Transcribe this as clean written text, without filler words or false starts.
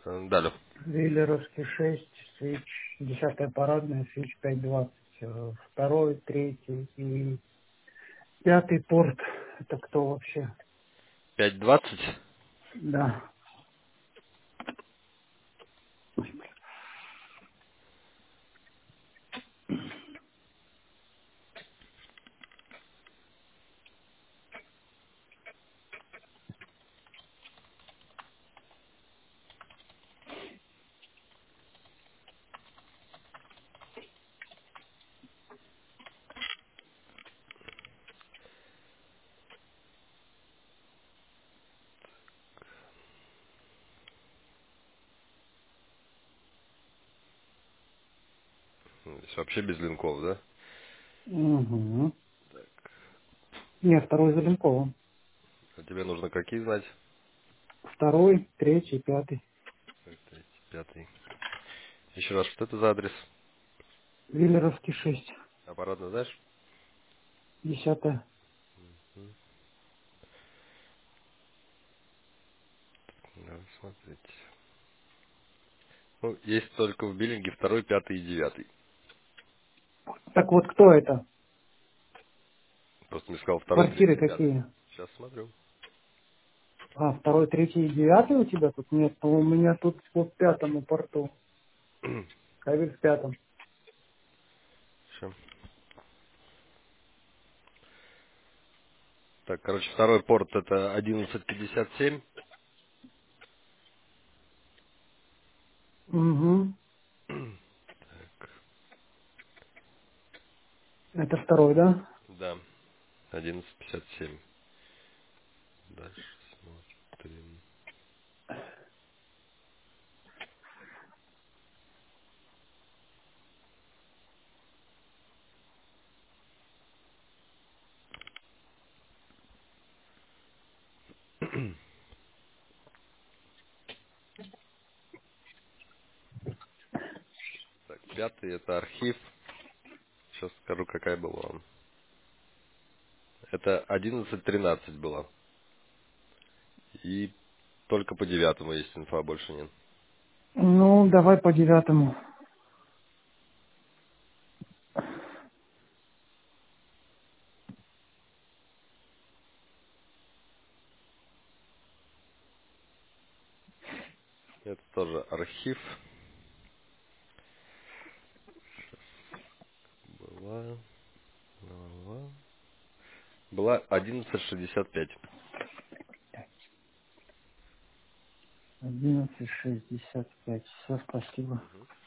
Да, алло. Виллеровский 6, свич, 10 парадная, свич 520. Второй, третий и пятый порт. Это кто вообще? 5:20. Да. Здесь вообще без линков, да? Угу. Нет, второй за Ленковым. А тебе нужно какие знать? Второй, третий, пятый. Третий, пятый. Еще раз, что это за адрес? Виллеровский 6, Аппаратно знаешь? 10. Надо смотреть. Ну, есть только в биллинге второй, пятый и девятый. Так вот, кто это? Просто мне сказал второй, Квартиры третий, пятый. какие? Сейчас смотрю. А, второй, третий и девятый у тебя тут? Нет, у меня тут по пятому порту. Кавель в пятом. Ща. Так, короче, второй порт это 11:57. Угу. Это второй, да? Да, 11:57. Дальше смотрим. Так, пятый это архив. Сейчас скажу, какая была. Это 11:13 было. И только по девятому есть инфа, больше нет. Ну, давай по девятому. Это тоже архив. Была, была, была 11:65. 11:65. Все, спасибо.